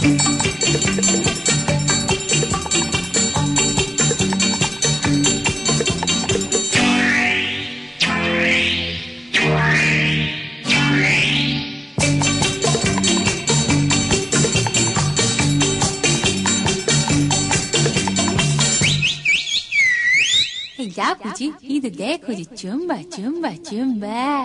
ಯಾಕುಜಿ ಇದು ದೇಖುಜಿ ಚುಂಬ ಚುಂಬ ಚುಂಬ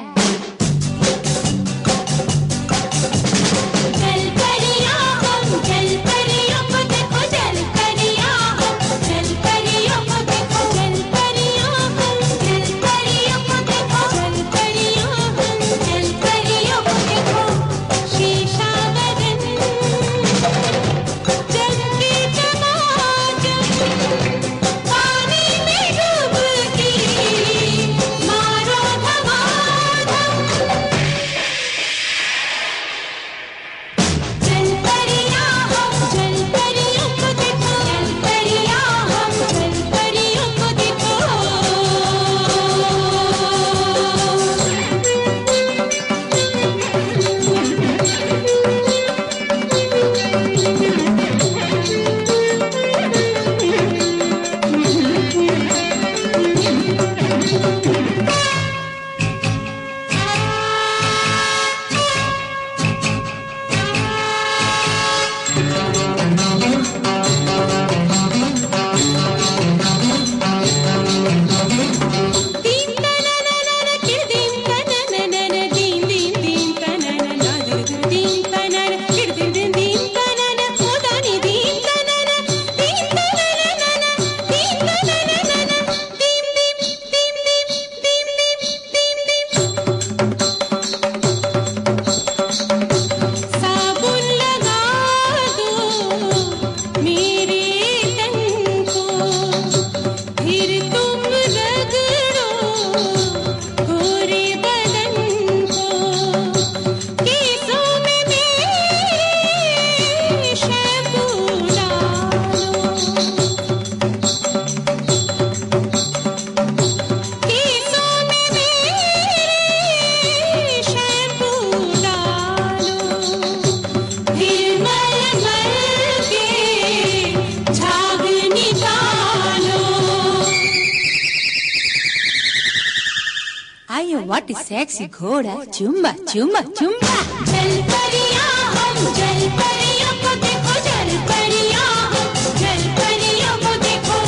What is sexy घोड़ा चुम्बा चुम्बा चुम्बा जल परियां हम जल परियों को देखो जल परियां हम जल परियों को देखो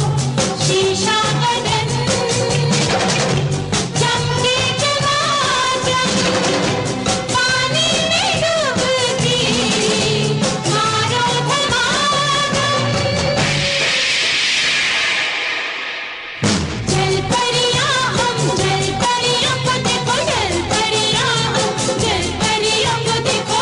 शीशा बदन चमके चमाचम पानी में डूबती मारो धमाधम जल परियां हम जल परियों को देखो जल परियां हम जल परियों को देखो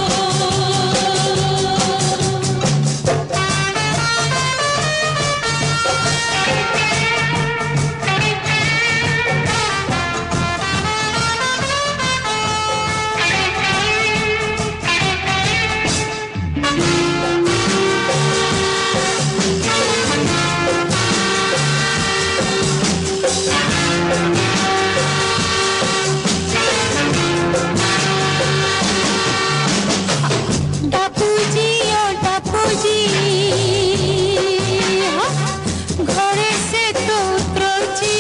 टापूजी ओ टापूजी घरे से तो उतरोजी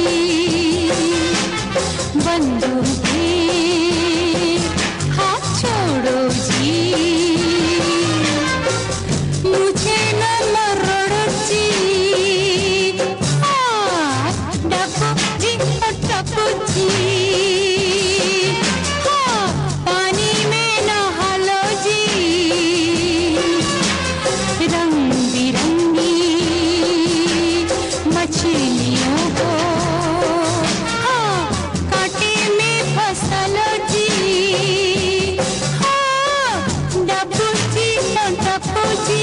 बंदूकी हाथ छोड़ो जी मुझे न मरोड़ो जी टापूजी ओ टापूजी पानी में नहा लो जी रंग बिरंगी मछलियों को कांटे में फंसा लो जी डब्बू जी डब्बू जी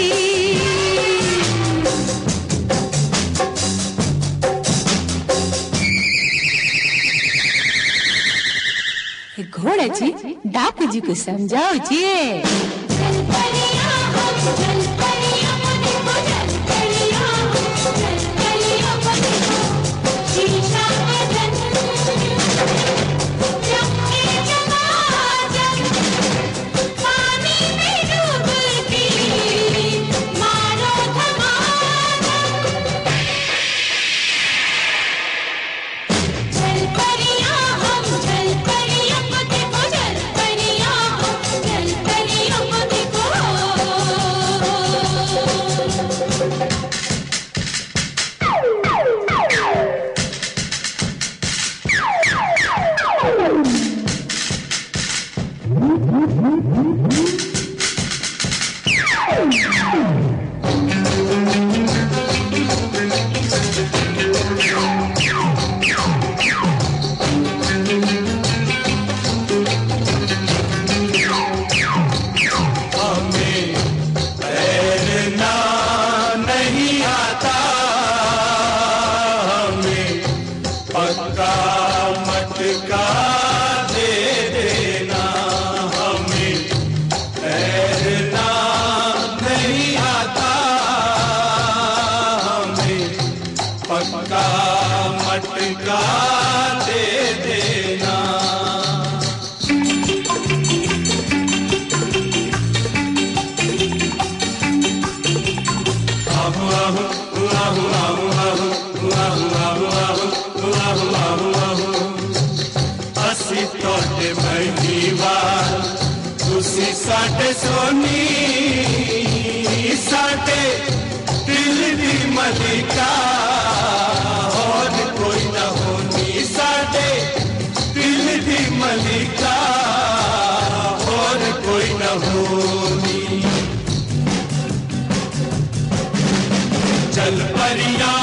घोड़ा जी डाकू जी को समझाओ जी जल परियां हम जल परियों को देखो जल परियां हम जल परियों को देखो शीशा बदन चमके चमाचम पानी में डूबती साडे सोनी साडे दिल दी मलिका और कोई ना होनी साडे दिल दी मलिका और कोई ना होनी। चल परिया